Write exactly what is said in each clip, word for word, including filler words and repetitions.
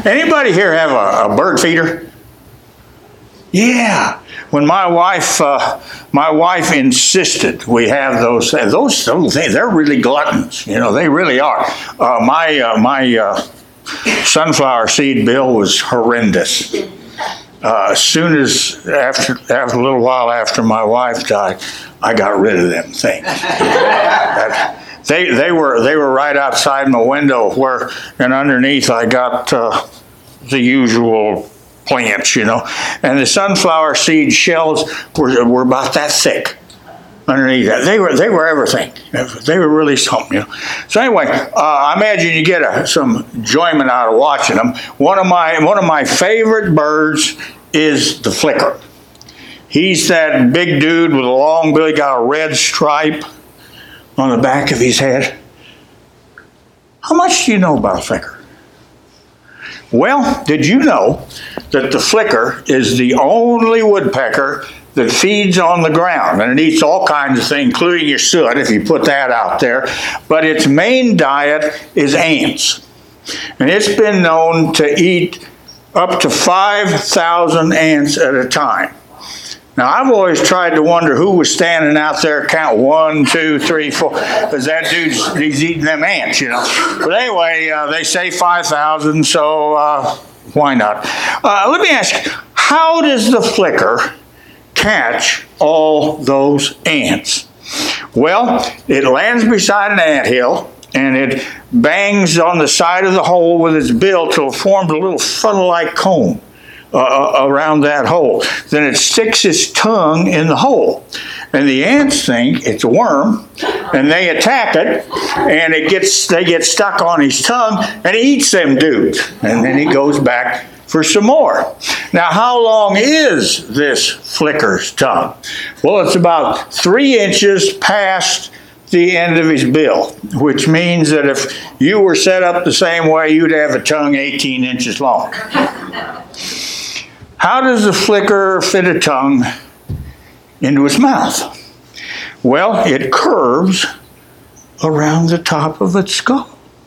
Anybody here have a, a bird feeder? Yeah. When my wife, uh, my wife insisted we have those, those little things. They're really gluttons, you know. They really are. Uh, my uh, my uh, sunflower seed bill was horrendous. Uh, as soon as after after a little while after my wife died, I got rid of them things. that, they they were they were right outside my window, where and underneath I got uh, the usual plants, you know, and the sunflower seed shells were were about that thick underneath that. They were they were everything. They were really something, you know. So anyway, uh, I imagine you get a, some enjoyment out of watching them. One of my one of my favorite birds is the flicker. He's that big dude with a long bill. He got a red stripe on the back of his head. How much do you know about a flicker? Well, did you know that the flicker is the only woodpecker that feeds on the ground? And it eats all kinds of things, including your soot, if you put that out there. But its main diet is ants. And it's been known to eat up to five thousand ants at a time. Now, I've always tried to wonder who was standing out there, count one, two, three, four, because that dude's he's eating them ants, you know. But anyway, uh, they say five thousand, so uh, why not? Uh, let me ask you, how does the flicker catch all those ants? Well, it lands beside an anthill, and it bangs on the side of the hole with its bill till it forms a little funnel-like cone Uh, around that hole. Then it sticks its tongue in the hole. And the ants think it's a worm, and they attack it, and it gets they get stuck on his tongue, and he eats them dudes. And then he goes back for some more. Now, how long is this flicker's tongue? Well, it's about three inches past the end of his bill, which means that if you were set up the same way, you'd have a tongue eighteen inches long. How does the flicker fit a tongue into its mouth? Well, it curves around the top of its skull.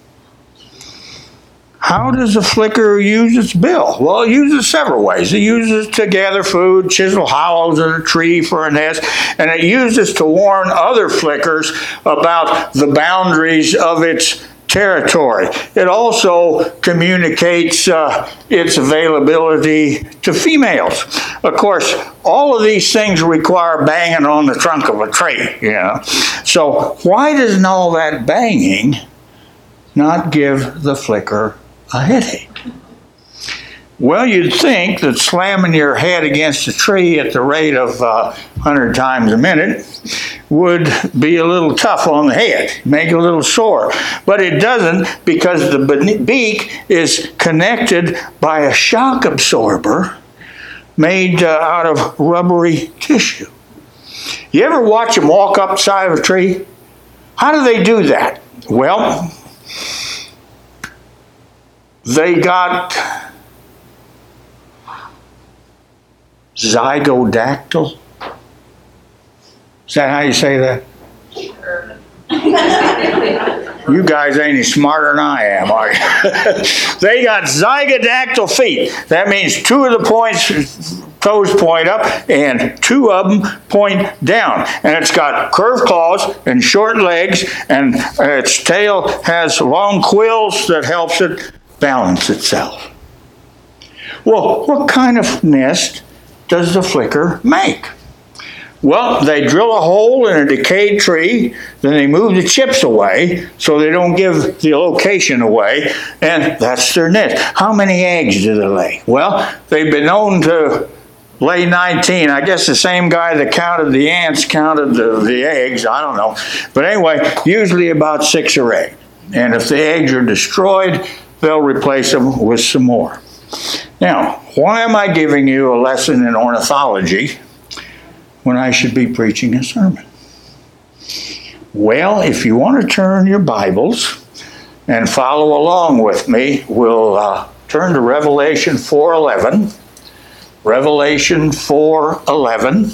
How does the flicker use its bill? Well, it uses several ways. It uses it to gather food, chisel hollows in a tree for a nest, and it uses to warn other flickers about the boundaries of its territory. It also communicates uh, its availability to females. Of course, all of these things require banging on the trunk of a tree, you know. So why doesn't all that banging not give the flicker a headache? Well, you'd think that slamming your head against a tree at the rate of uh, one hundred times a minute would be a little tough on the head, make it a little sore. But it doesn't, because the beak is connected by a shock absorber made uh, out of rubbery tissue. You ever watch them walk up the side of a tree? How do they do that? Well, they got zygodactyl. Is that how you say that? Sure. You guys ain't any smarter than I am, are you? They got zygodactyl feet. That means two of the points, toes point up, and two of them point down. And it's got curved claws and short legs, and its tail has long quills that helps it balance itself. Well, what kind of nest does the flicker make? Well, they drill a hole in a decayed tree, then they move the chips away so they don't give the location away, and that's their nest. How many eggs do they lay? Well, they've been known to lay nineteen. I guess the same guy that counted the ants counted the, the eggs. I don't know. But anyway, usually about six or eight. And if the eggs are destroyed, they'll replace them with some more. Now, why am I giving you a lesson in ornithology when I should be preaching a sermon? Well, if you want to turn your Bibles and follow along with me, we'll uh, turn to Revelation four eleven. Revelation four eleven.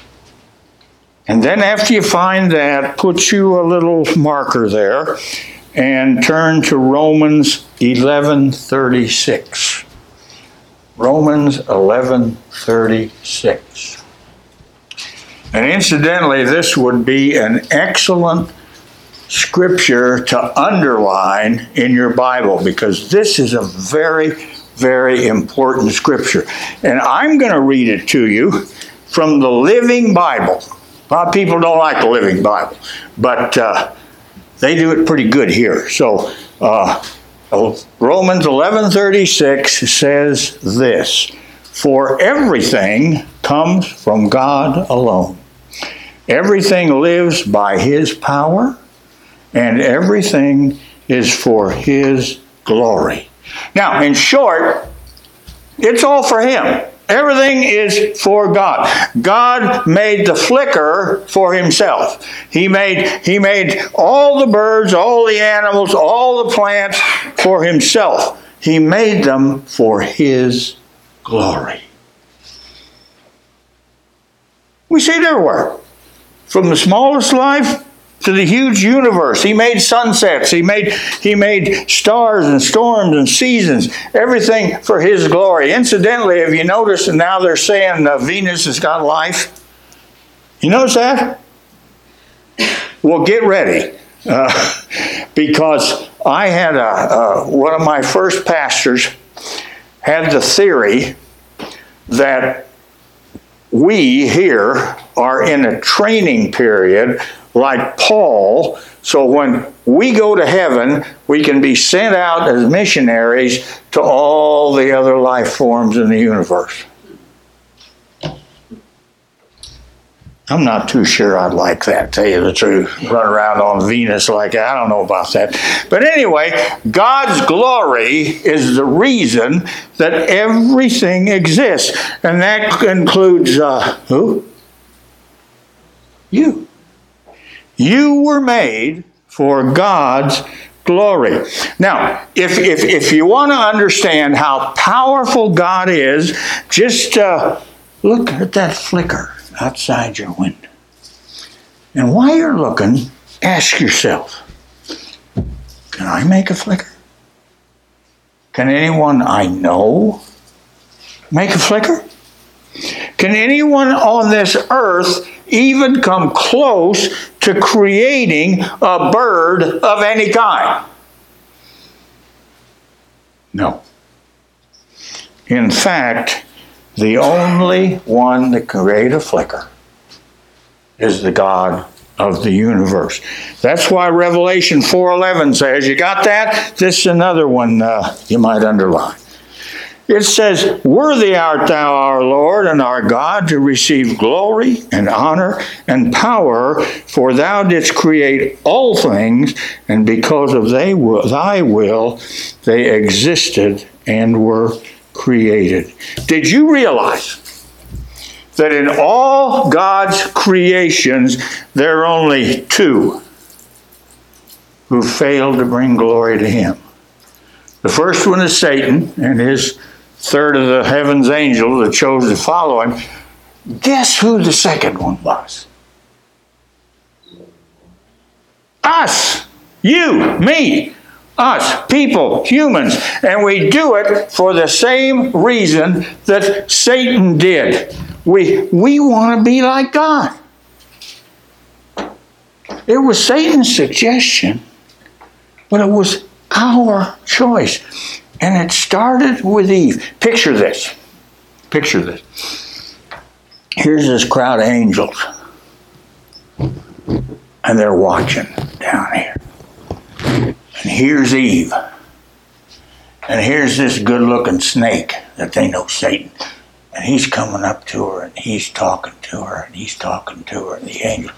And then after you find that, put you a little marker there and turn to Romans eleven thirty-six. Romans eleven thirty-six. And incidentally, this would be an excellent scripture to underline in your Bible, because this is a very, very important scripture. And I'm going to read it to you from the Living Bible. A lot of people don't like the Living Bible, but uh, they do it pretty good here. So uh, Romans eleven thirty-six says this: "For everything comes from God alone. Everything lives by His power, and everything is for His glory." Now, in short, it's all for Him. Everything is for God. God made the flicker for Himself. He made, he made all the birds, all the animals, all the plants for Himself. He made them for His glory. We see it everywhere. From the smallest life to the huge universe. He made sunsets. He made, he made stars and storms and seasons. Everything for His glory. Incidentally, have you noticed, and now they're saying uh, Venus has got life? You notice that? Well, get ready. Uh, because I had a, uh, one of my first pastors had the theory that we here are in a training period like Paul, so when we go to heaven, we can be sent out as missionaries to all the other life forms in the universe. I'm not too sure I'd like that, tell you the truth. Run around on Venus like that. I don't know about that. But anyway, God's glory is the reason that everything exists. And that includes, uh, who? You. You were made for God's glory. Now, if, if, if you want to understand how powerful God is, just uh, look at that flicker outside your window. And while you're looking, ask yourself, can I make a flicker? Can anyone I know make a flicker? Can anyone on this earth even come close to creating a bird of any kind? No. In fact, the only one that can create a flicker is the God of the universe. That's why Revelation four eleven says, you got that? This is another one uh, you might underline. It says, "Worthy art thou, our Lord and our God, to receive glory and honor and power, for thou didst create all things, and because of thy will, thy will they existed and were created." Did you realize that in all God's creations, there are only two who failed to bring glory to Him? The first one is Satan and his third of the heavens angels that chose to follow him. Guess who the second one was? Us. You. Me. Us. People. Humans. And we do it for the same reason that Satan did. We, we want to be like God. It was Satan's suggestion, but it was our choice. And it started with Eve. Picture this. Picture this. Here's this crowd of angels. And they're watching down here. And here's Eve. And here's this good-looking snake that they know Satan. And he's coming up to her, and he's talking to her, and he's talking to her, and the angel.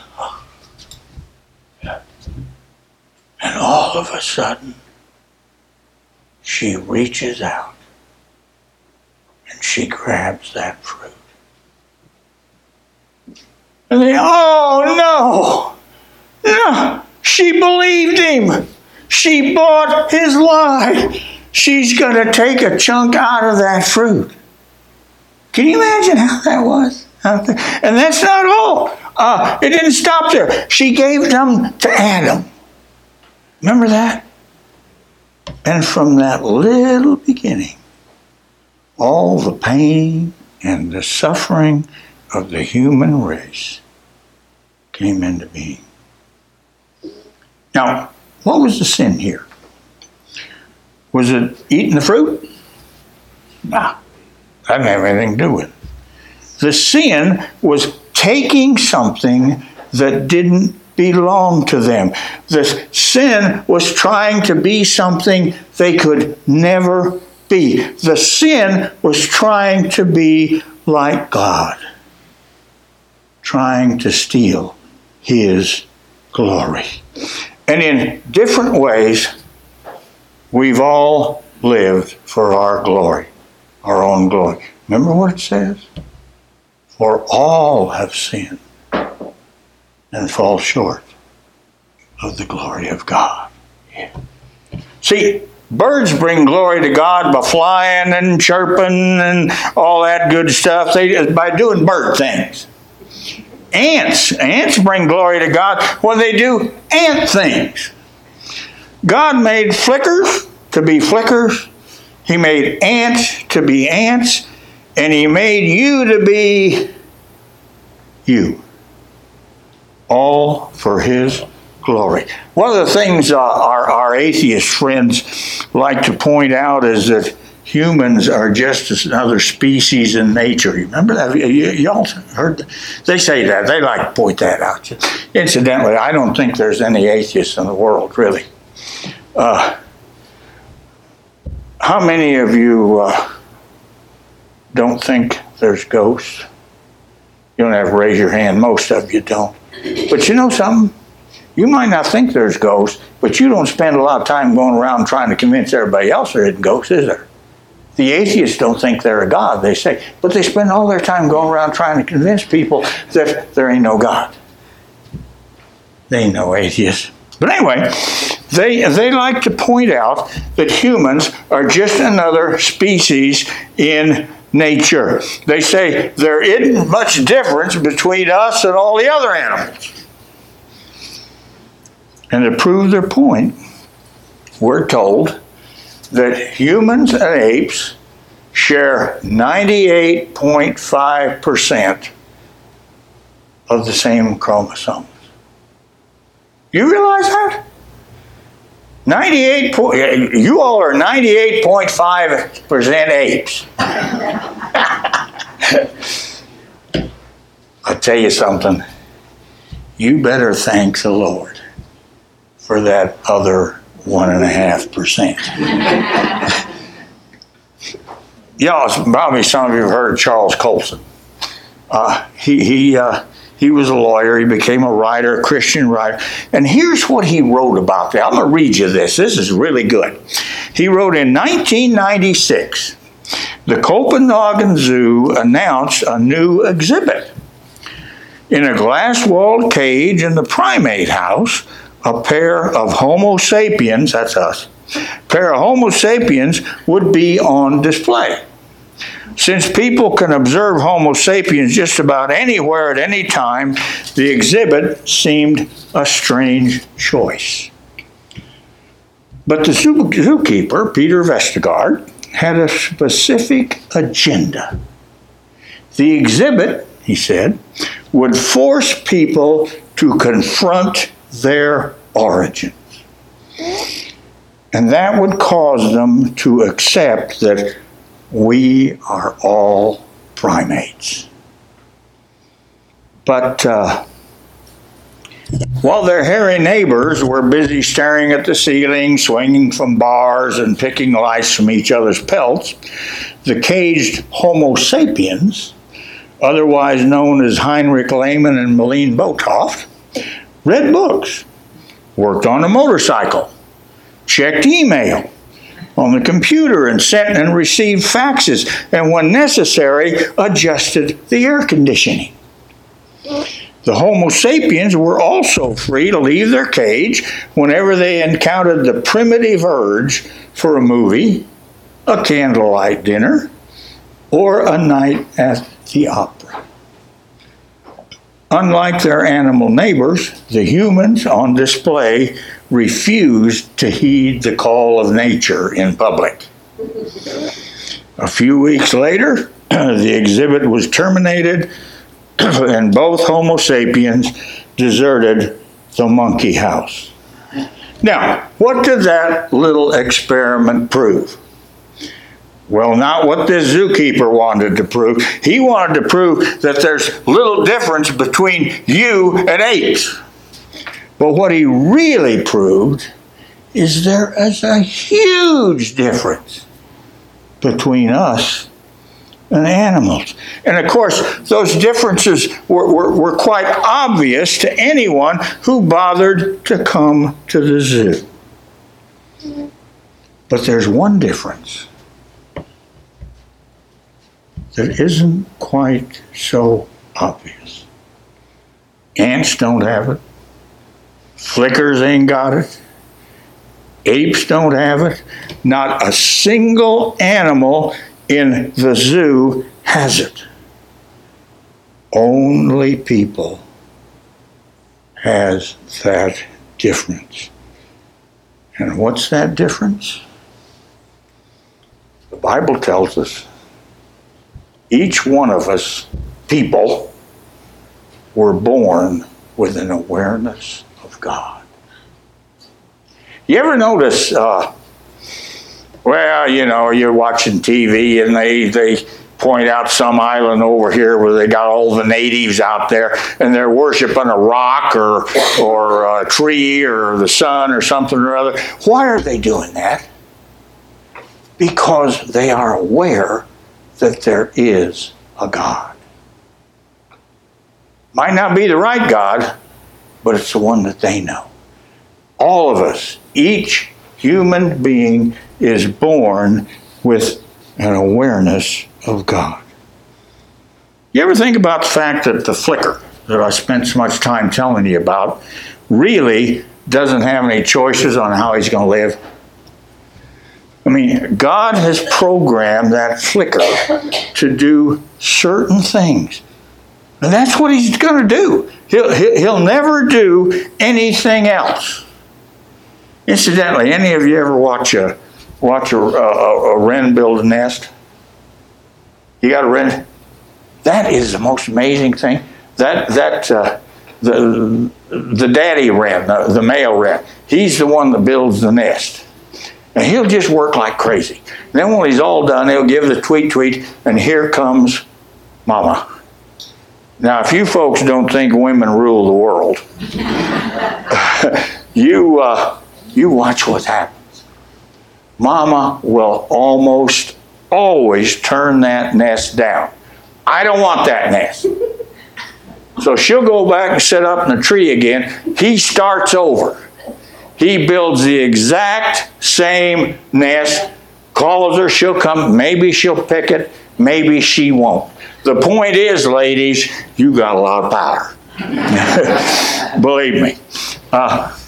And all of a sudden, she reaches out and she grabs that fruit. And they, oh no, no, she believed him. She bought his lie. She's going to take a chunk out of that fruit. Can you imagine how that was out there? And that's not all. Uh, it didn't stop there. She gave them to Adam. Remember that? And from that little beginning, all the pain and the suffering of the human race came into being. Now, what was the sin here? Was it eating the fruit? No, that didn't have anything to do with it. The sin was taking something that didn't belong to them. The sin was trying to be something they could never be. The sin was trying to be like God, trying to steal His glory. And in different ways, we've all lived for our glory, our own glory. Remember what it says? For all have sinned and fall short of the glory of God. Yeah. See, birds bring glory to God by flying and chirping and all that good stuff. They by doing bird things. Ants, ants bring glory to God when they do ant things. God made flickers to be flickers. He made ants to be ants. And He made you to be you. All for His glory. One of the things uh, our, our atheist friends like to point out is that humans are just another species in nature. You remember that? Y- y- y'all heard that? They say that. They like to point that out. Incidentally, I don't think there's any atheists in the world, really. Uh, how many of you uh, don't think there's ghosts? You don't have to raise your hand. Most of you don't. But you know something? You might not think there's ghosts, but you don't spend a lot of time going around trying to convince everybody else there isn't ghosts, is there? The atheists don't think they're a God, they say. But they spend all their time going around trying to convince people that there ain't no God. They ain't no atheists. But anyway, they, they like to point out that humans are just another species in nature. They say there isn't much difference between us and all the other animals. And to prove their point, we're told that humans and apes share ninety-eight point five percent of the same chromosomes. You realize that? ninety-eight po- you all are ninety-eight point five percent apes. I'll tell you something. You better thank the Lord for that other one and a half percent. Y'all, probably some of you have heard of Charles Colson. Uh, he he uh, he was a lawyer. He became a writer, a Christian writer. And here's what he wrote about that. I'm going to read you this. This is really good. He wrote in nineteen ninety-six, the Copenhagen Zoo announced a new exhibit. In a glass-walled cage in the primate house, a pair of Homo sapiens, that's us, a pair of Homo sapiens would be on display. Since people can observe Homo sapiens just about anywhere at any time, the exhibit seemed a strange choice. But the zoo- zookeeper, Peter Vestergaard, had a specific agenda. The exhibit, he said, would force people to confront their origins. And that would cause them to accept that we are all primates. But uh, while their hairy neighbors were busy staring at the ceiling, swinging from bars, and picking lice from each other's pelts, the caged Homo sapiens, otherwise known as Heinrich Lehmann and Malene Botoft, read books, worked on a motorcycle, checked email on the computer, and sent and received faxes, and when necessary, adjusted the air conditioning. The Homo sapiens were also free to leave their cage whenever they encountered the primitive urge for a movie, a candlelight dinner, or a night at the opera. Unlike their animal neighbors, the humans on display refused to heed the call of nature in public. A few weeks later, the exhibit was terminated and both Homo sapiens deserted the monkey house. Now, what did that little experiment prove? Well, not what this zookeeper wanted to prove. He wanted to prove that there's little difference between you and apes. But what he really proved is there is a huge difference between us and animals. And of course, those differences were, were, were quite obvious to anyone who bothered to come to the zoo. But there's one difference that isn't quite so obvious. Ants don't have it. Flickers ain't got it. Apes don't have it. Not a single animal in the zoo has it. Only people has that difference. And what's that difference? The Bible tells us each one of us, people, were born with an awareness of God. You ever notice, uh, well, you know, you're watching T V and they, they point out some island over here where they got all the natives out there and they're worshiping a rock or, or a tree or the sun or something or other. Why are they doing that? Because they are aware that there is a God. Might not be the right God, but it's the one that they know. All of us, each human being is born with an awareness of God. You ever think about the fact that the flicker that I spent so much time telling you about really doesn't have any choices on how he's going to live? I mean, God has programmed that flicker to do certain things. And that's what he's going to do. He'll, he'll never do anything else. Incidentally, any of you ever watch a watch a, a, a wren build a nest? You got a wren? That is the most amazing thing. That that uh, the the daddy wren, the, the male wren, he's the one that builds the nest. And he'll just work like crazy. Then when he's all done, he'll give the tweet tweet, and here comes Mama. Now, if you folks don't think women rule the world, you uh, you watch what happens. Mama will almost always turn that nest down. I don't want that nest. So she'll go back and sit up in the tree again. He starts over. He builds the exact same nest, calls her, she'll come, maybe she'll pick it, maybe she won't. The point is, ladies, you got a lot of power. Believe me. Uh,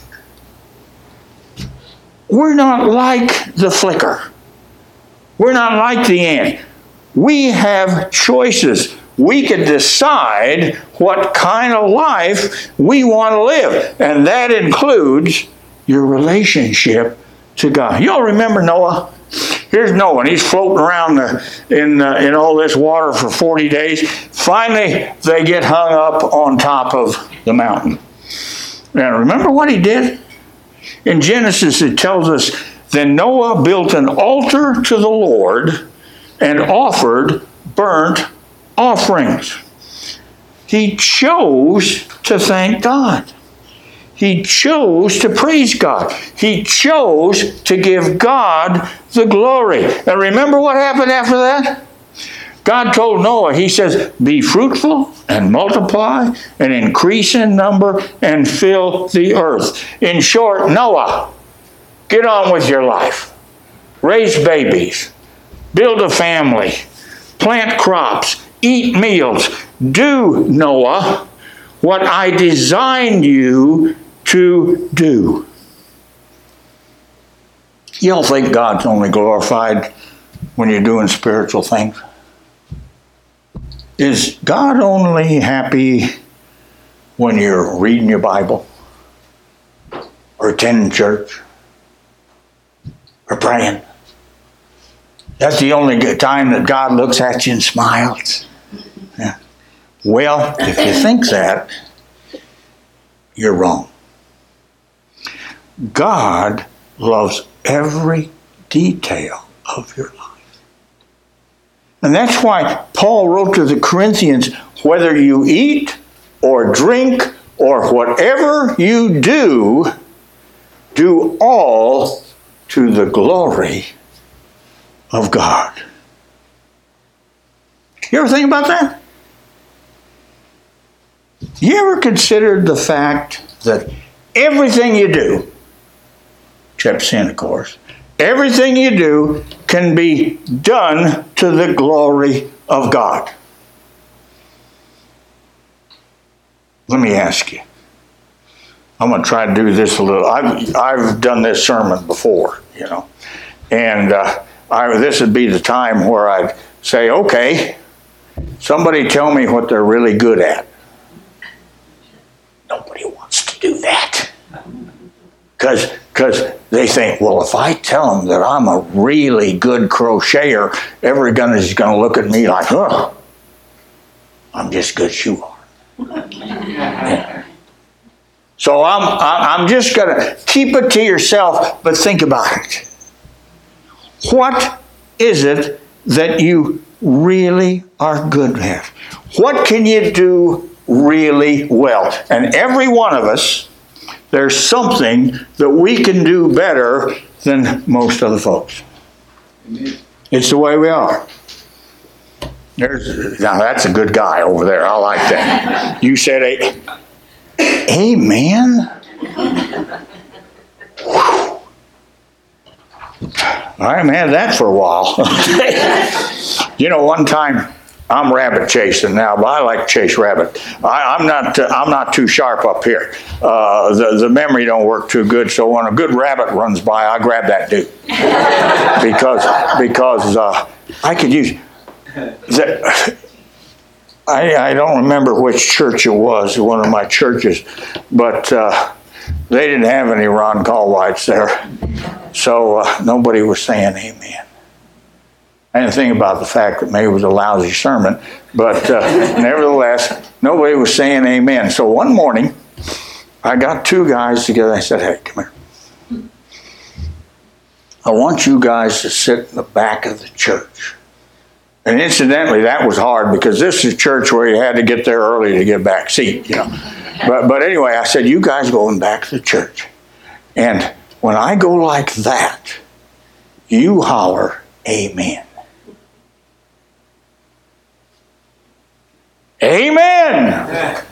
we're not like the flicker. We're not like the ant. We have choices. We can decide what kind of life we want to live. And that includes your relationship to God. You all remember Noah? Here's Noah, and he's floating around the, in uh, in all this water for forty days. Finally, they get hung up on top of the mountain. Now, remember what he did? In Genesis, it tells us, then Noah built an altar to the Lord and offered burnt offerings. He chose to thank God. He chose to praise God. He chose to give God the glory. And remember what happened after that? God told Noah, he says, be fruitful and multiply and increase in number and fill the earth. In short, Noah, get on with your life. Raise babies. Build a family. Plant crops. Eat meals. Do, Noah, what I designed you to do. You don't think God's only glorified when you're doing spiritual things? Is God only happy when you're reading your Bible? or attending church or praying. That's the only time that God looks at you and smiles. Yeah. Well, if you think that, you're wrong. God loves every detail of your life. And that's why Paul wrote to the Corinthians, whether you eat or drink or whatever you do, do all to the glory of God. You ever think about that? You ever considered the fact that everything you do, except sin, of course, everything you do can be done to the glory of God? Let me ask you. I'm going to try to do this a little. I've, I've done this sermon before, you know. And uh, I, this would be the time where I'd say, okay, somebody tell me what they're really good at. Nobody wants to do that. Because because they think, well, if I tell them that I'm a really good crocheter, everyone is going to look at me like, huh, I'm just good shoe art. Yeah. So I'm, I'm just going to keep it to yourself, but think about it. What is it that you really are good at? What can you do really well? And every one of us, there's something that we can do better than most other folks. It's the way we are. There's, now that's a good guy over there. I like that. You said a, amen. Whew. I haven't had that for a while. You know, one time I'm rabbit chasing now, but I like to chase rabbit. I, I'm not. Uh, I'm not too sharp up here. Uh, the the memory don't work too good. So when a good rabbit runs by, I grab that dude because because uh, I could use. The, I I don't remember which church it was. One of my churches, but uh, they didn't have any Ron Callwhites there, so uh, nobody was saying amen. I didn't think about the fact that maybe it was a lousy sermon, but uh, nevertheless, nobody was saying amen. So one morning, I got two guys together. I said, hey, come here. I want you guys to sit in the back of the church. And incidentally, that was hard because this is a church where you had to get there early to get a back seat, you know. But, but anyway, I said, you guys go in the back of the church. And when I go like that, you holler, amen. Amen.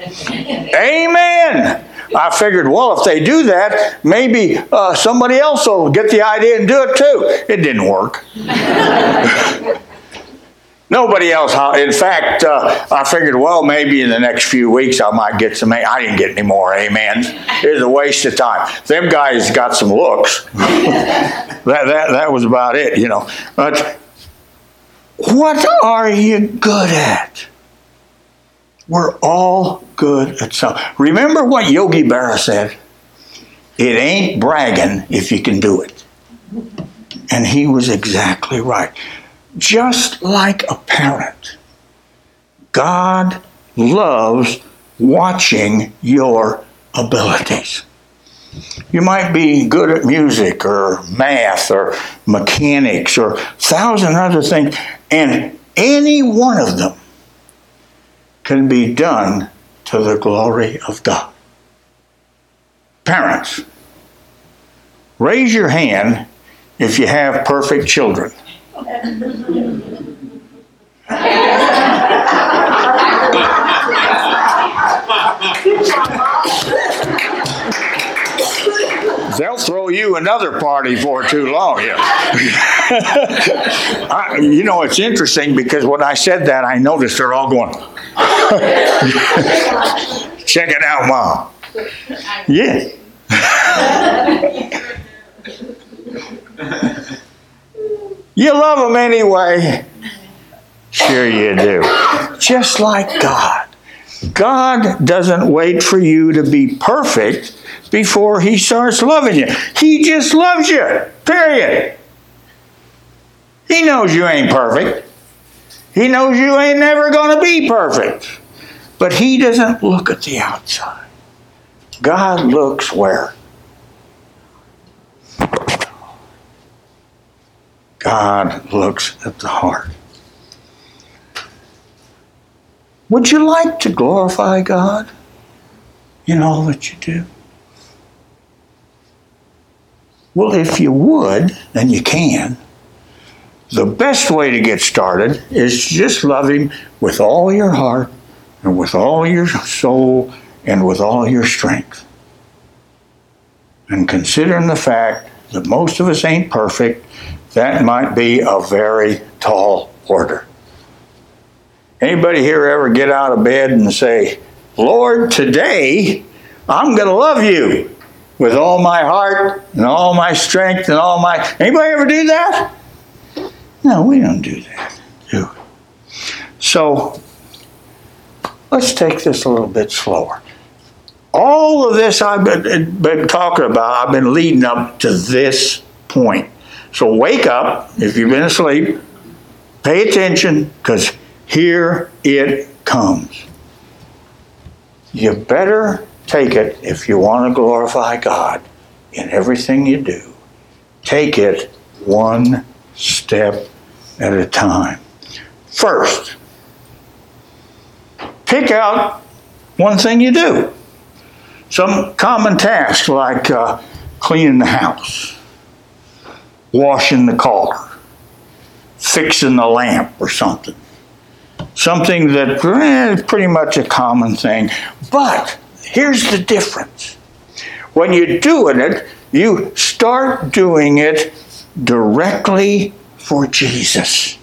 Amen. I figured, well, if they do that, maybe uh, somebody else will get the idea and do it too. It didn't work. Nobody else. In fact, uh, I figured, well, maybe in the next few weeks I might get some. I didn't get any more amens. It was a waste of time. Them guys got some looks. that that that was about it, you know. But what are you good at? We're all good at something. Remember what Yogi Berra said? It ain't bragging if you can do it. And he was exactly right. Just like a parent, God loves watching your abilities. You might be good at music or math or mechanics or a thousand other things, and any one of them can be done to the glory of God. Parents, raise your hand if you have perfect children. They'll throw you another party for too long. Yeah. I, you know, it's interesting because when I said that, I noticed they're all going, check it out, Mom. Yeah. You love them anyway. Sure you do. Just like God. God doesn't wait for you to be perfect before he starts loving you. He just loves you, period. He knows you ain't perfect. He knows you ain't never going to be perfect. But he doesn't look at the outside. God looks where? God looks at the heart. Would you like to glorify God in all that you do? Well, if you would, and you can, the best way to get started is to just love him with all your heart and with all your soul and with all your strength. And considering the fact that most of us ain't perfect, that might be a very tall order. Anybody here ever get out of bed and say, Lord, today I'm going to love you with all my heart and all my strength and all my... Anybody ever do that? No, we don't do that, do we? So, let's take this a little bit slower. All of this I've been, been talking about, I've been leading up to this point. So wake up, if you've been asleep, pay attention, because here it comes. You better take it if you want to glorify God in everything you do. Take it one step at a time. First, pick out one thing you do. Some common task like uh, cleaning the house, washing the car, fixing the lamp or something. Something that eh, is pretty much a common thing. But here's the difference. When you're doing it, you start doing it directly for Jesus.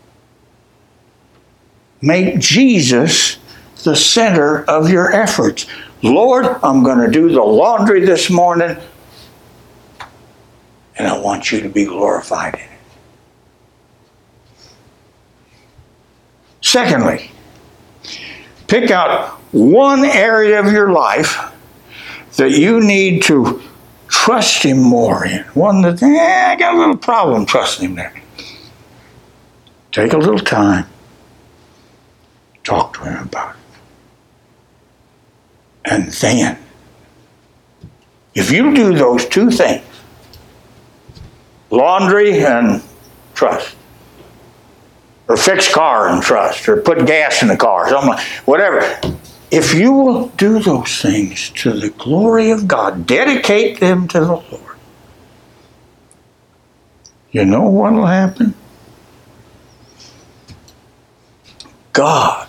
Make Jesus the center of your efforts. Lord, I'm going to do the laundry this morning, and I want you to be glorified in it. Secondly, pick out one area of your life that you need to trust him more in. One that, eh, I got a little problem trusting him there. Take a little time. Talk to him about it. And then, if you do those two things, laundry and trust, or fix car and trust, or put gas in the car, something like, whatever. If you will do those things to the glory of God, dedicate them to the Lord, you know what will happen? God,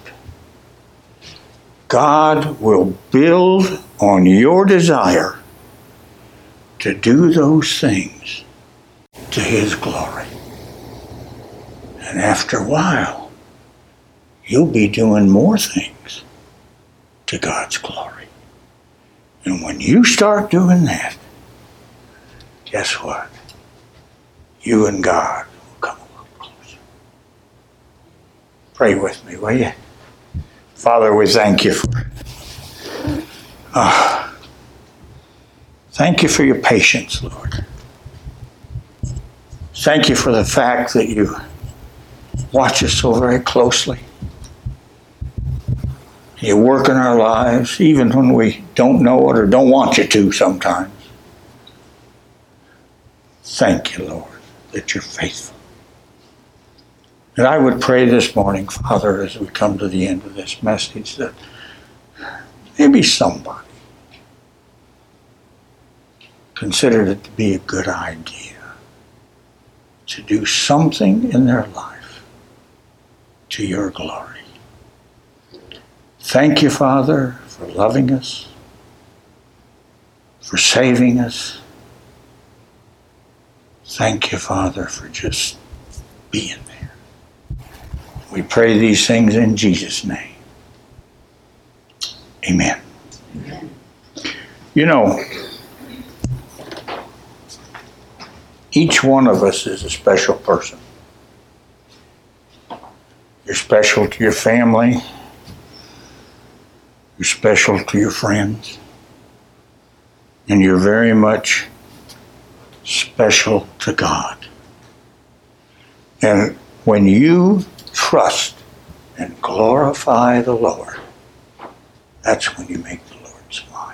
God will build on your desire to do those things to his glory. And after a while, you'll be doing more things to God's glory. And when you start doing that, guess what? You and God will come a little closer. Pray with me, will you? Father, we thank you for uh, thank you for your patience, Lord. Thank you for the fact that you watch us so very closely. You work in our lives, even when we don't know it or don't want you to sometimes. Thank you, Lord, that you're faithful. And I would pray this morning, Father, as we come to the end of this message, that maybe somebody considered it to be a good idea to do something in their life to your glory. Thank you, Father, for loving us, for saving us. Thank you, Father, for just being there. We pray these things in Jesus' name. Amen. Amen. You know, each one of us is a special person. You're special to your family. You're special to your friends. And you're very much special to God. And when you trust and glorify the Lord, that's when you make the Lord smile.